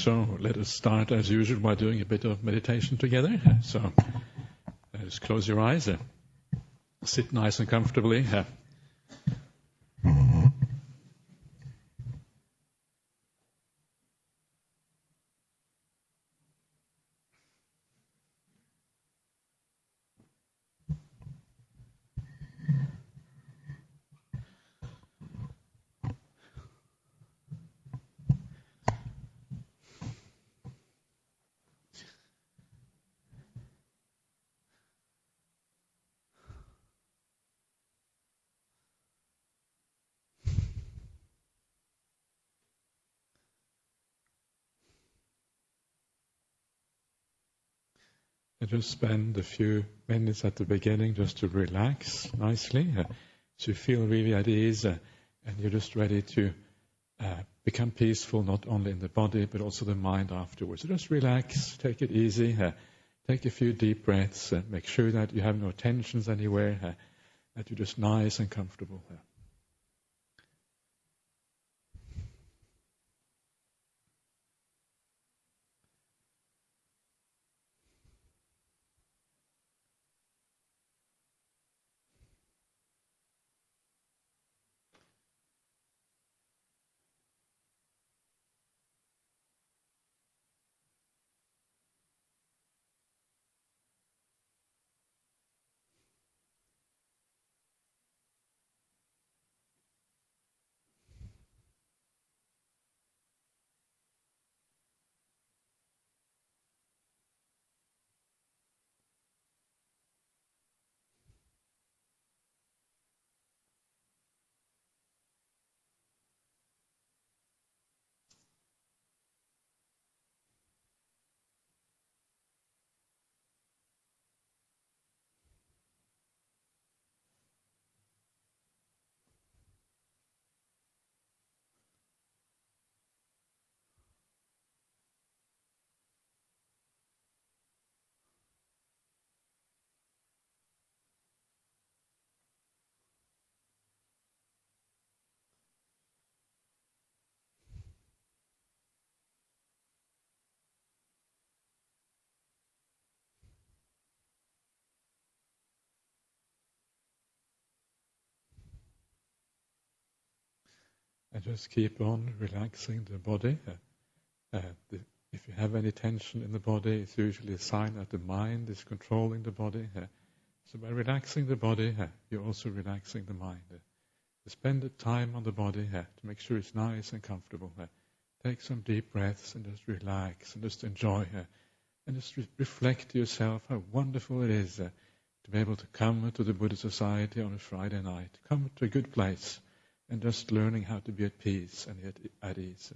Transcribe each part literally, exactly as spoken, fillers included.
So let us start as usual by doing a bit of meditation together. So just close your eyes, uh, sit nice and comfortably. Uh, and just spend a few minutes at the beginning just to relax nicely, uh, so you feel really at ease, uh, and you're just ready to uh, become peaceful, not only in the body but also the mind afterwards. So just relax, take it easy, uh, take a few deep breaths, uh, make sure that you have no tensions anywhere, uh, that you're just nice and comfortable. Uh. And just keep on relaxing the body. Uh, uh, the, if you have any tension in the body, it's usually a sign that the mind is controlling the body. Uh, so by relaxing the body, uh, you're also relaxing the mind. Uh, spend the time on the body uh, to make sure it's nice and comfortable. Uh, take some deep breaths and just relax and just enjoy. Uh, and just re- reflect to yourself how wonderful it is uh, to be able to come to the Buddha Society on a Friday night, come to a good place, and just learning how to be at peace and yet at ease.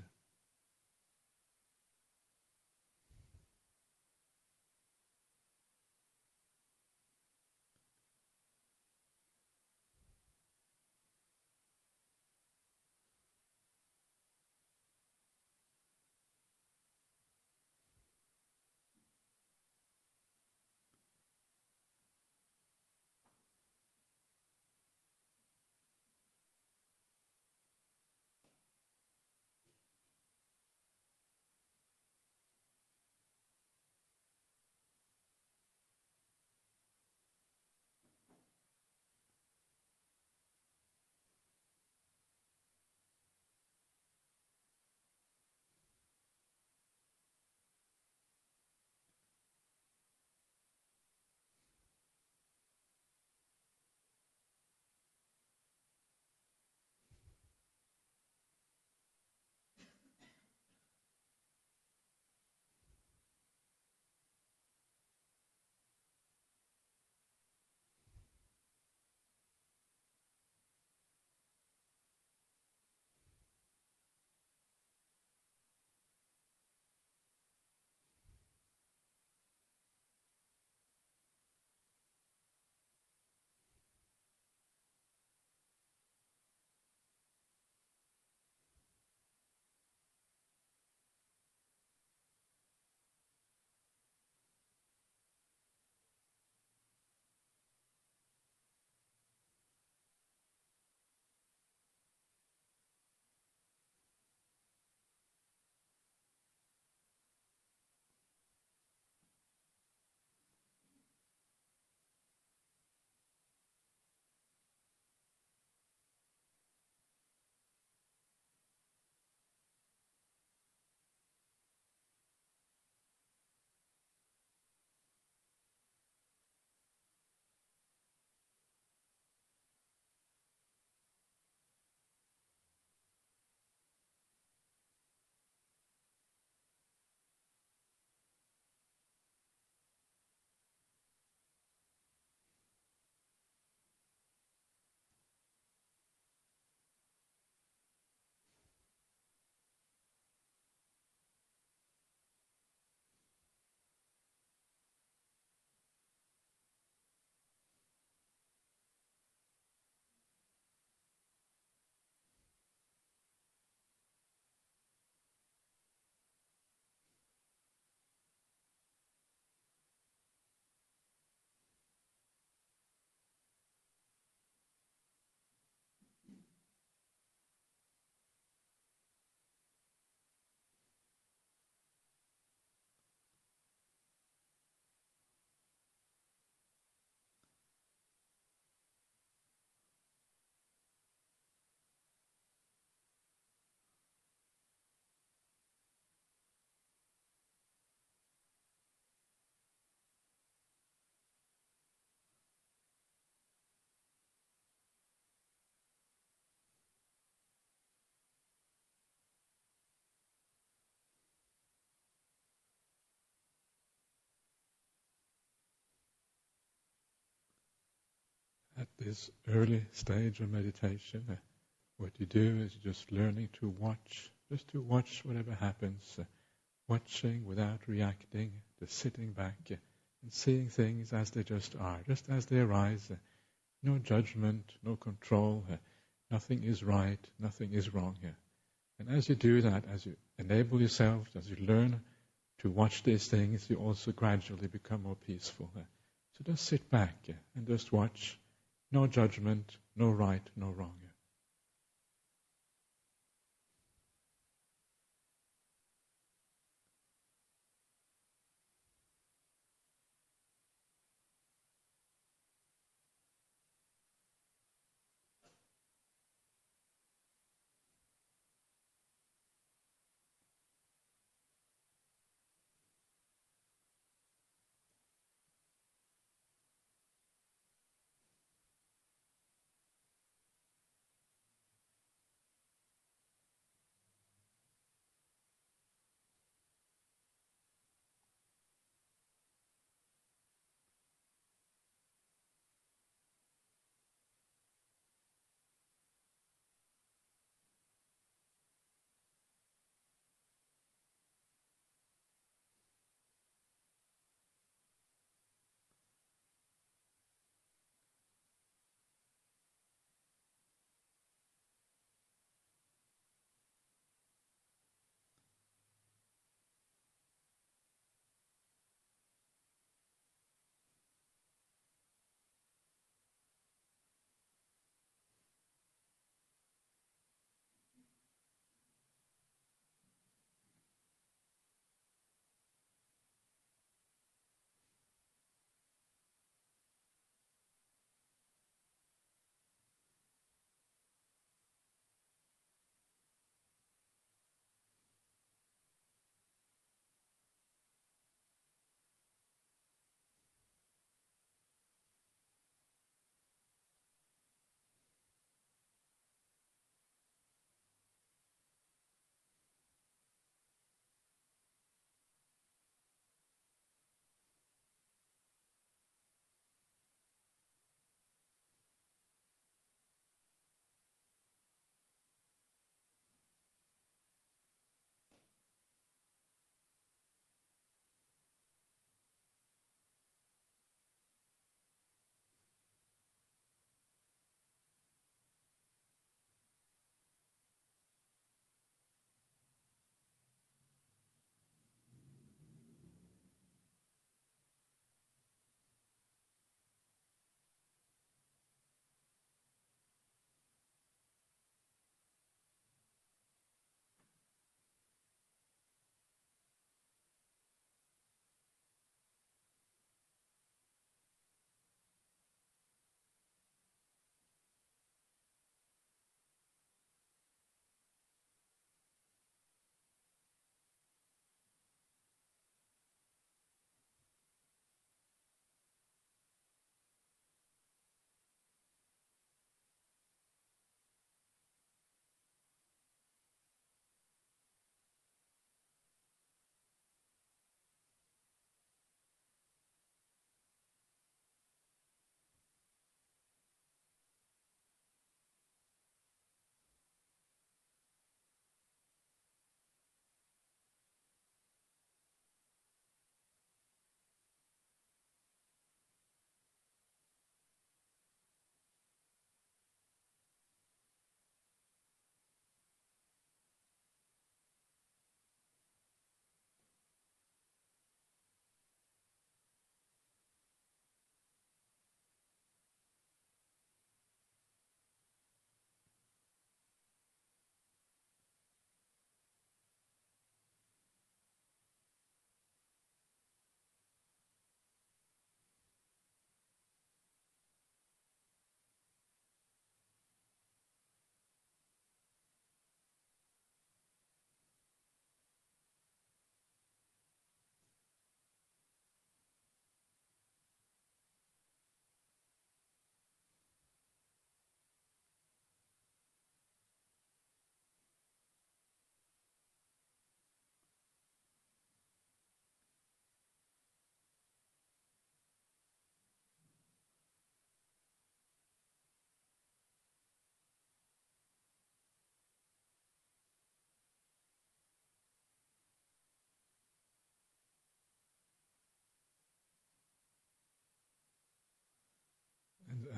this early stage of meditation, uh, what you do is just learning to watch, just to watch whatever happens, uh, watching without reacting, just sitting back uh, and seeing things as they just are, just as they arise. Uh, no judgment, no control, uh, nothing is right, nothing is wrong here. And as you do that, as you enable yourself, as you learn to watch these things, you also gradually become more peaceful. Uh, so just sit back uh, and just watch. No judgment, no right, no wrong.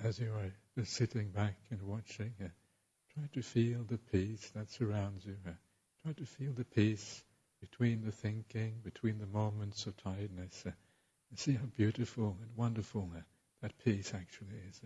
as you are just sitting back and watching, uh, try to feel the peace that surrounds you. Uh, try to feel the peace between the thinking, between the moments of tiredness. Uh, and see how beautiful and wonderful uh, that peace actually is. Uh.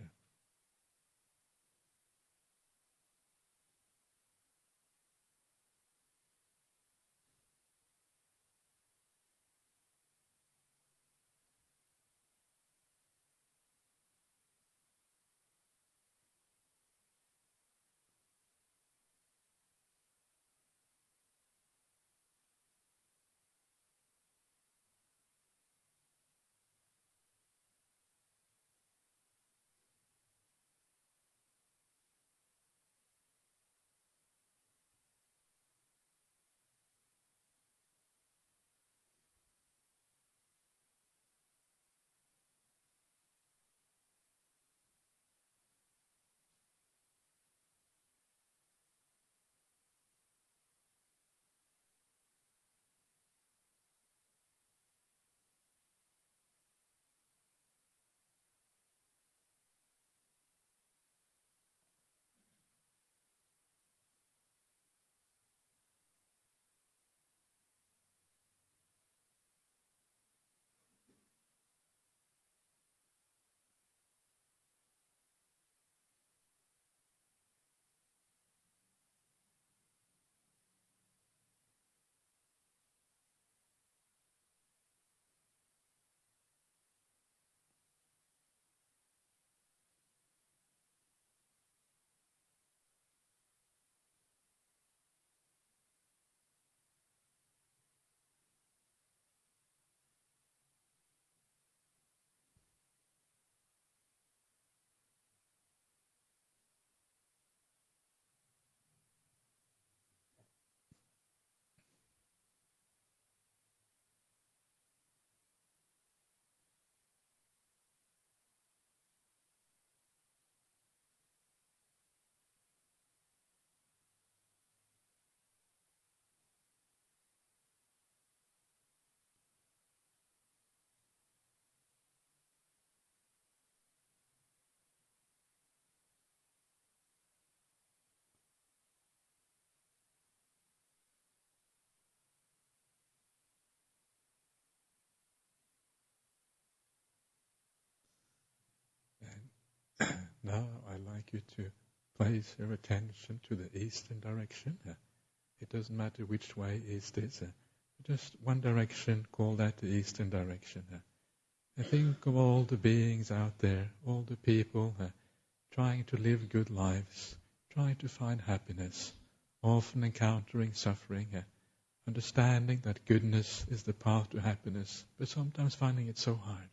And now I'd like you to place your attention to the eastern direction. Uh, it doesn't matter which way east is. Uh, just one direction, call that the eastern direction. Uh, and think of all the beings out there, all the people uh, trying to live good lives, trying to find happiness, often encountering suffering, uh, understanding that goodness is the path to happiness, but sometimes finding it so hard.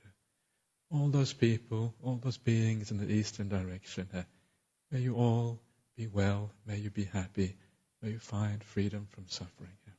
All those people, all those beings in the eastern direction, uh, may you all be well, may you be happy, may you find freedom from suffering. Uh.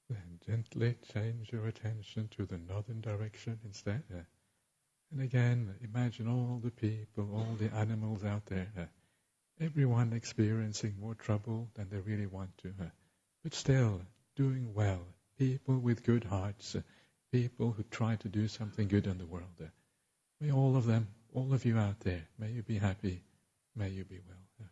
Then gently change your attention to the northern direction instead. Uh, and again, imagine all the people, all the animals out there, uh, everyone experiencing more trouble than they really want to, uh, but still doing well. People with good hearts, uh, people who try to do something good in the world. Uh, may all of them, all of you out there, may you be happy, may you be well. Uh,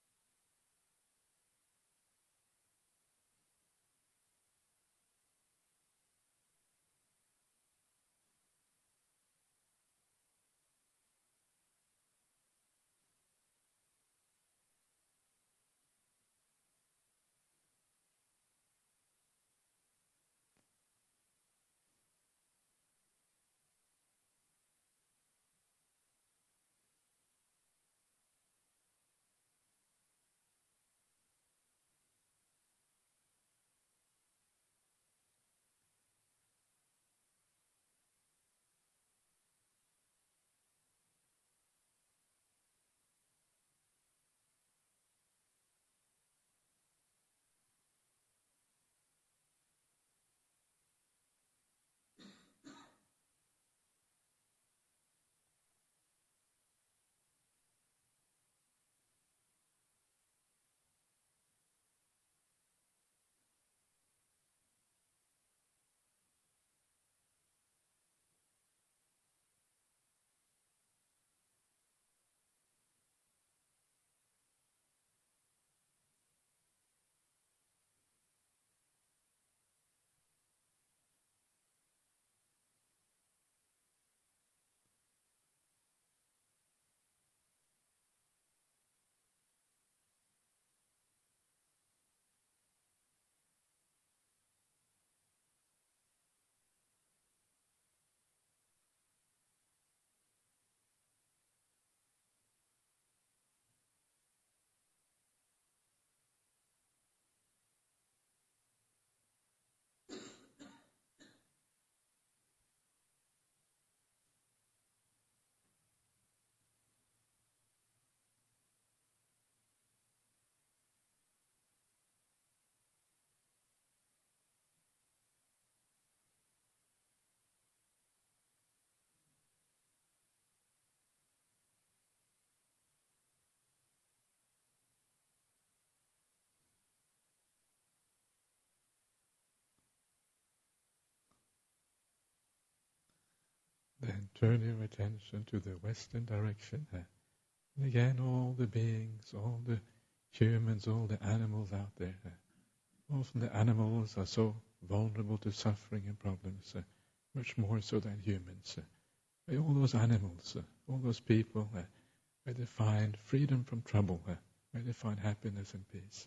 then turn your attention to the western direction. Uh, and again, all the beings, all the humans, all the animals out there. Uh, often the animals are so vulnerable to suffering and problems, uh, much more so than humans. Uh, may all those animals, uh, all those people, uh, may they find freedom from trouble. Uh, may they find happiness and peace. Uh,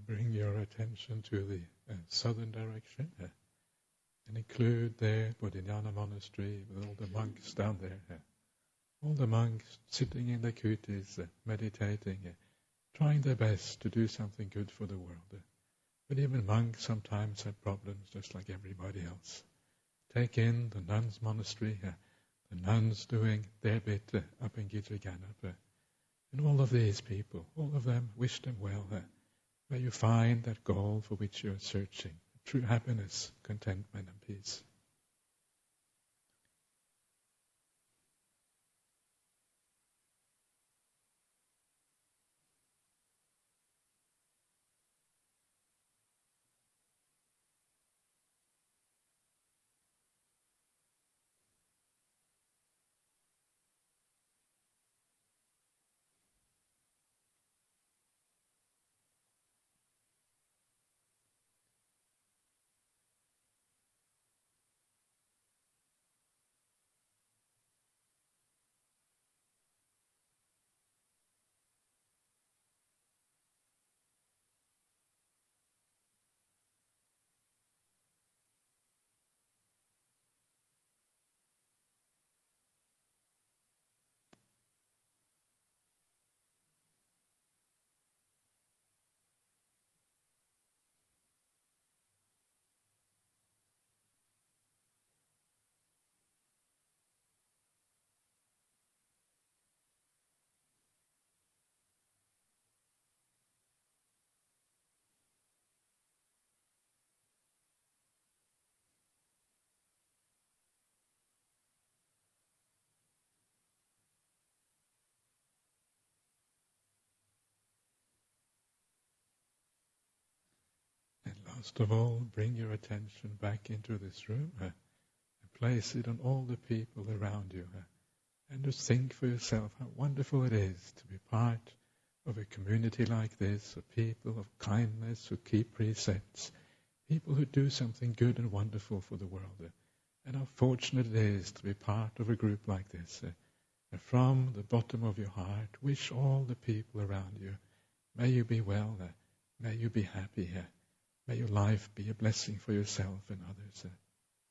bring your attention to the uh, southern direction uh, and include there Bodhinyana Monastery with all the monks down there. Uh, all the monks sitting in the kutis, uh, meditating, uh, trying their best to do something good for the world. Uh, but even monks sometimes have problems just like everybody else. Take in the nuns' monastery, uh, the nuns doing their bit uh, up in Gijaganup. Uh, and all of these people, all of them, wish them well. Uh, may you find that goal for which you are searching, true happiness, contentment and peace. And last of all, bring your attention back into this room uh, and place it on all the people around you. Uh, and just think for yourself how wonderful it is to be part of a community like this, of people of kindness who keep precepts, people who do something good and wonderful for the world. Uh, and how fortunate it is to be part of a group like this. Uh, and from the bottom of your heart, wish all the people around you, may you be well, uh, may you be happy, uh, may your life be a blessing for yourself and others. Uh,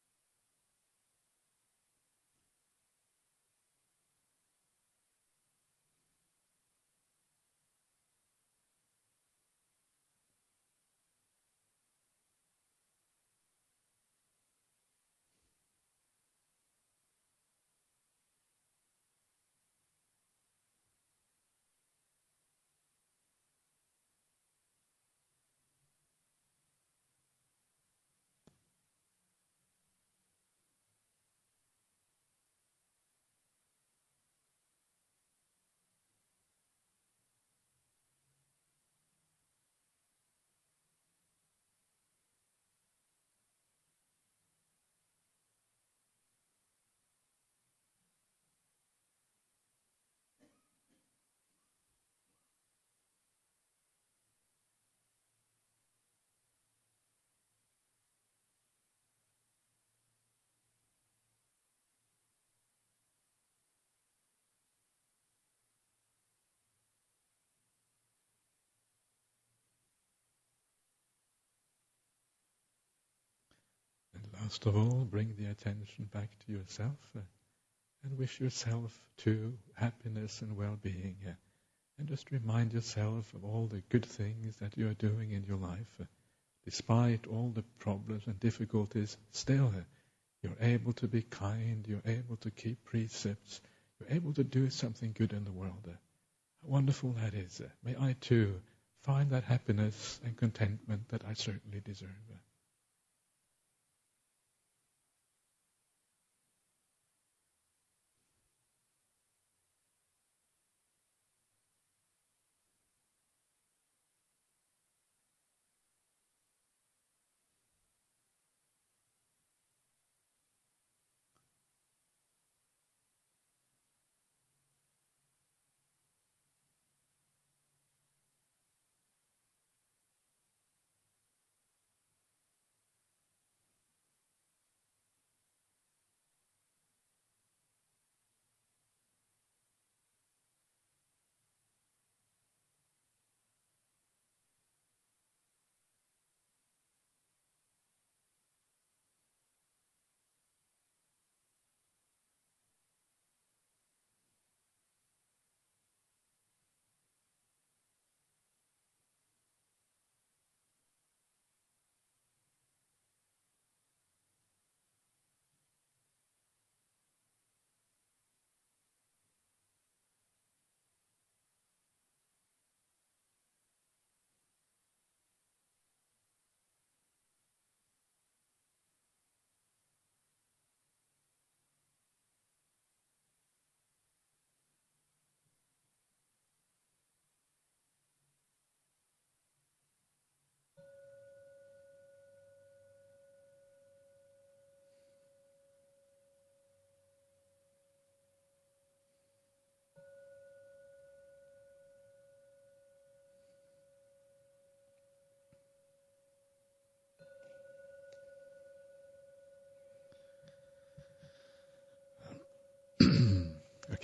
and last of all, bring the attention back to yourself. Uh, and wish yourself too happiness and well-being. Uh, and just remind yourself of all the good things that you are doing in your life. Uh, despite all the problems and difficulties, still uh, you're able to be kind, you're able to keep precepts, you're able to do something good in the world. Uh, how wonderful that is. Uh, may I too find that happiness and contentment that I certainly deserve. Uh,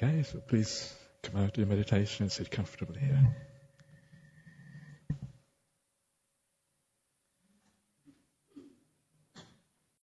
Okay, so please come out of your meditation and sit comfortably here.